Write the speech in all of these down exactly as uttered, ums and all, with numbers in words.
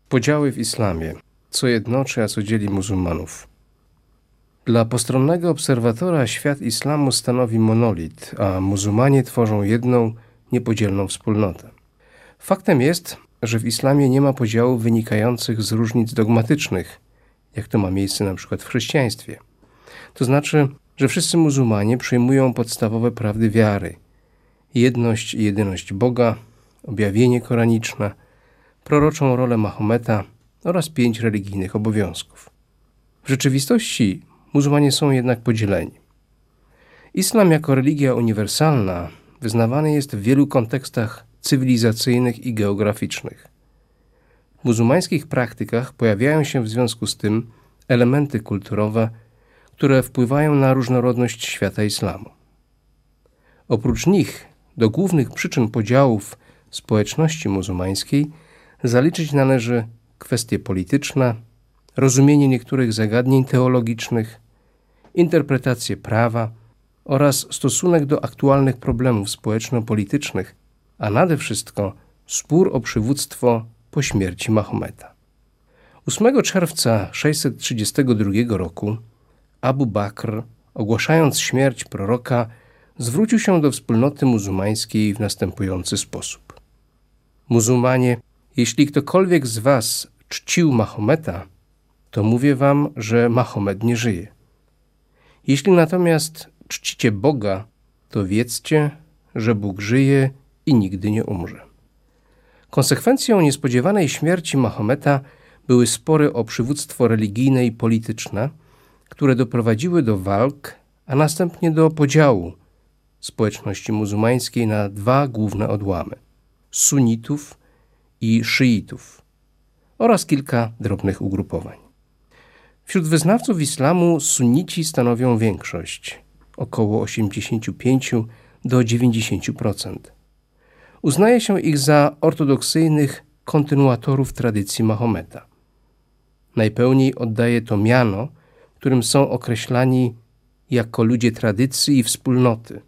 Podziały w islamie. Co jednoczy, a co dzieli muzułmanów. Dla postronnego obserwatora świat islamu stanowi monolit, a muzułmanie tworzą jedną, niepodzielną wspólnotę. Faktem jest, że w islamie nie ma podziałów wynikających z różnic dogmatycznych, jak to ma miejsce na przykład w chrześcijaństwie. To znaczy, że wszyscy muzułmanie przyjmują podstawowe prawdy wiary: jedność i jedyność Boga, objawienie koraniczne, proroczą rolę Mahometa oraz pięć religijnych obowiązków. W rzeczywistości muzułmanie są jednak podzieleni. Islam jako religia uniwersalna wyznawany jest w wielu kontekstach cywilizacyjnych i geograficznych. W muzułmańskich praktykach pojawiają się w związku z tym elementy kulturowe, które wpływają na różnorodność świata islamu. Oprócz nich do głównych przyczyn podziałów społeczności muzułmańskiej zaliczyć należy kwestie polityczne, rozumienie niektórych zagadnień teologicznych, interpretację prawa oraz stosunek do aktualnych problemów społeczno-politycznych, a nade wszystko spór o przywództwo po śmierci Mahometa. ósmego czerwca sześćset trzydziestego drugiego roku Abu Bakr, ogłaszając śmierć proroka, zwrócił się do wspólnoty muzułmańskiej w następujący sposób. Muzułmanie, jeśli ktokolwiek z was czcił Mahometa, to mówię wam, że Mahomet nie żyje. Jeśli natomiast czcicie Boga, to wiedzcie, że Bóg żyje i nigdy nie umrze. Konsekwencją niespodziewanej śmierci Mahometa były spory o przywództwo religijne i polityczne, które doprowadziły do walk, a następnie do podziału społeczności muzułmańskiej na dwa główne odłamy: sunnitów i szyitów oraz kilka drobnych ugrupowań. Wśród wyznawców islamu sunnici stanowią większość, około osiemdziesiąt pięć do dziewięćdziesięciu procent. Uznaje się ich za ortodoksyjnych kontynuatorów tradycji Mahometa. Najpełniej oddaje to miano, którym są określani jako ludzie tradycji i wspólnoty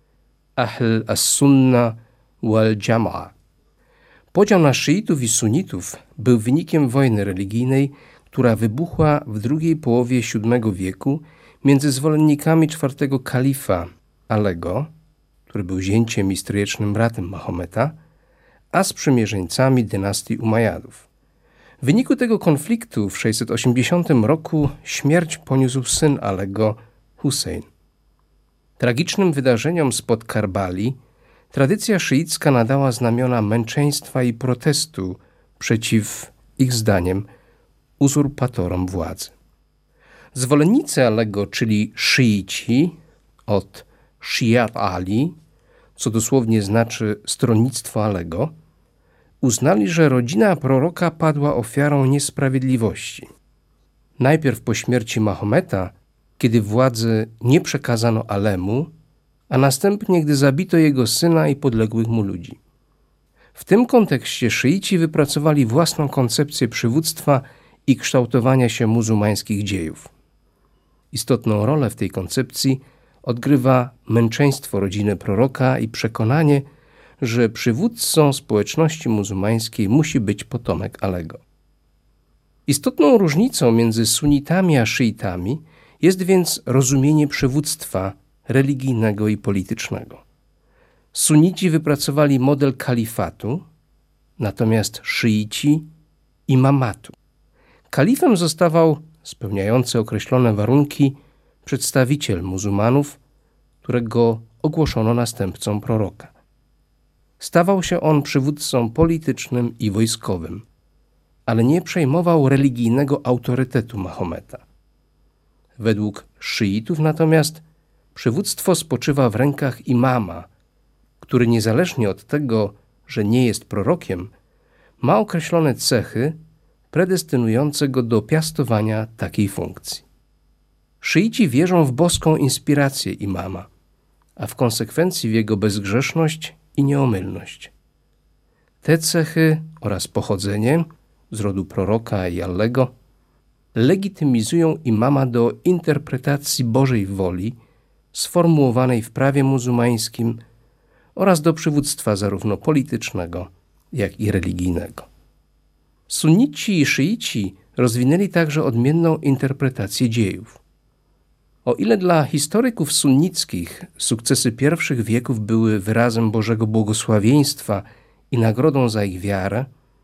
Ahl as-Sunna wal-Jama'a. Podział na szyitów i sunnitów był wynikiem wojny religijnej, która wybuchła w drugiej połowie siódmego wieku między zwolennikami czwartego kalifa Alego, który był zięciem i stryjecznym bratem Mahometa, a sprzymierzeńcami dynastii Umajadów. W wyniku tego konfliktu w sześćset osiemdziesiątym roku śmierć poniósł syn Alego, Hussein. Tragicznym wydarzeniom spod Karbali tradycja szyicka nadała znamiona męczeństwa i protestu przeciw, ich zdaniem, uzurpatorom władzy. Zwolennicy Alego, czyli szyici, od Shiat Ali, co dosłownie znaczy stronnictwo Alego, uznali, że rodzina proroka padła ofiarą niesprawiedliwości. Najpierw po śmierci Mahometa, kiedy władzy nie przekazano Alemu, a następnie, gdy zabito jego syna i podległych mu ludzi. W tym kontekście szyici wypracowali własną koncepcję przywództwa i kształtowania się muzułmańskich dziejów. Istotną rolę w tej koncepcji odgrywa męczeństwo rodziny proroka i przekonanie, że przywódcą społeczności muzułmańskiej musi być potomek Alego. Istotną różnicą między sunnitami a szyitami jest więc rozumienie przywództwa religijnego i politycznego. Sunnici wypracowali model kalifatu, natomiast szyici imamatu. Kalifem zostawał, spełniający określone warunki, przedstawiciel muzułmanów, którego ogłoszono następcą proroka. Stawał się on przywódcą politycznym i wojskowym, ale nie przejmował religijnego autorytetu Mahometa. Według szyitów natomiast przywództwo spoczywa w rękach imama, który niezależnie od tego, że nie jest prorokiem, ma określone cechy predestynujące go do piastowania takiej funkcji. Szyici wierzą w boską inspirację imama, a w konsekwencji w jego bezgrzeszność i nieomylność. Te cechy oraz pochodzenie z rodu proroka i Allego legitymizują imama do interpretacji Bożej woli sformułowanej w prawie muzułmańskim oraz do przywództwa zarówno politycznego, jak i religijnego. Sunnici i szyici rozwinęli także odmienną interpretację dziejów. O ile dla historyków sunnickich sukcesy pierwszych wieków były wyrazem Bożego błogosławieństwa i nagrodą za ich wiarę,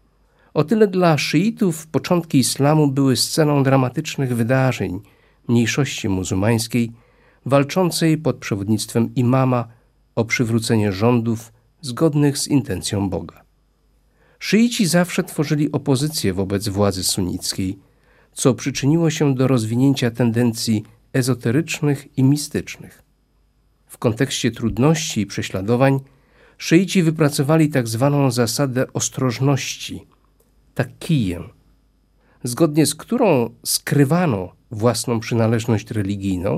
o tyle dla szyitów początki islamu były sceną dramatycznych wydarzeń mniejszości muzułmańskiej walczącej pod przewodnictwem imama o przywrócenie rządów zgodnych z intencją Boga. Szyici zawsze tworzyli opozycję wobec władzy sunnickiej, co przyczyniło się do rozwinięcia tendencji ezoterycznych i mistycznych. W kontekście trudności i prześladowań szyici wypracowali tak zwaną zasadę ostrożności, takiję, zgodnie z którą skrywano własną przynależność religijną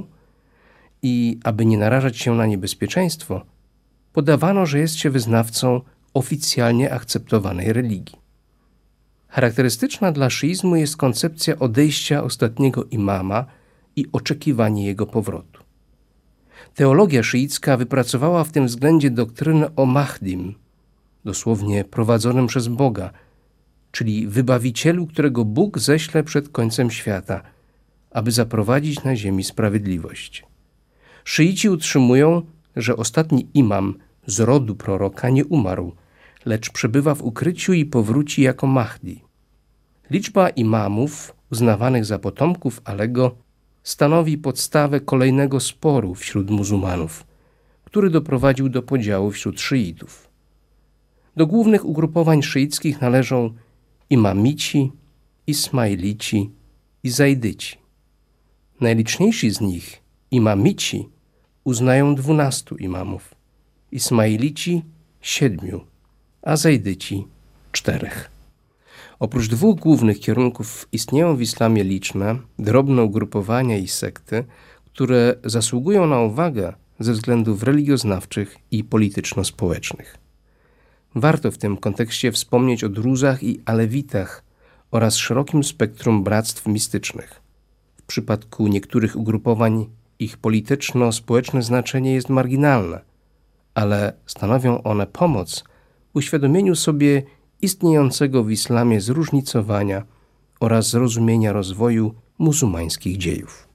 i, aby nie narażać się na niebezpieczeństwo, podawano, że jest się wyznawcą oficjalnie akceptowanej religii. Charakterystyczna dla szyizmu jest koncepcja odejścia ostatniego imama i oczekiwanie jego powrotu. Teologia szyicka wypracowała w tym względzie doktrynę o Mahdim, dosłownie prowadzonym przez Boga, czyli wybawicielu, którego Bóg ześle przed końcem świata, aby zaprowadzić na ziemi sprawiedliwość. Szyici utrzymują, że ostatni imam z rodu proroka nie umarł, lecz przebywa w ukryciu i powróci jako Mahdi. Liczba imamów uznawanych za potomków Alego stanowi podstawę kolejnego sporu wśród muzułmanów, który doprowadził do podziału wśród szyitów. Do głównych ugrupowań szyickich należą imamici, ismailici i zajdyci. Najliczniejsi z nich, imamici, uznają dwunastu imamów, ismailici siedmiu, a zajdyci czterech. Oprócz dwóch głównych kierunków istnieją w islamie liczne, drobne ugrupowania i sekty, które zasługują na uwagę ze względów religioznawczych i polityczno-społecznych. Warto w tym kontekście wspomnieć o druzach i alewitach oraz szerokim spektrum bractw mistycznych. W przypadku niektórych ugrupowań ich polityczno-społeczne znaczenie jest marginalne, ale stanowią one pomoc w uświadomieniu sobie istniejącego w islamie zróżnicowania oraz zrozumienia rozwoju muzułmańskich dziejów.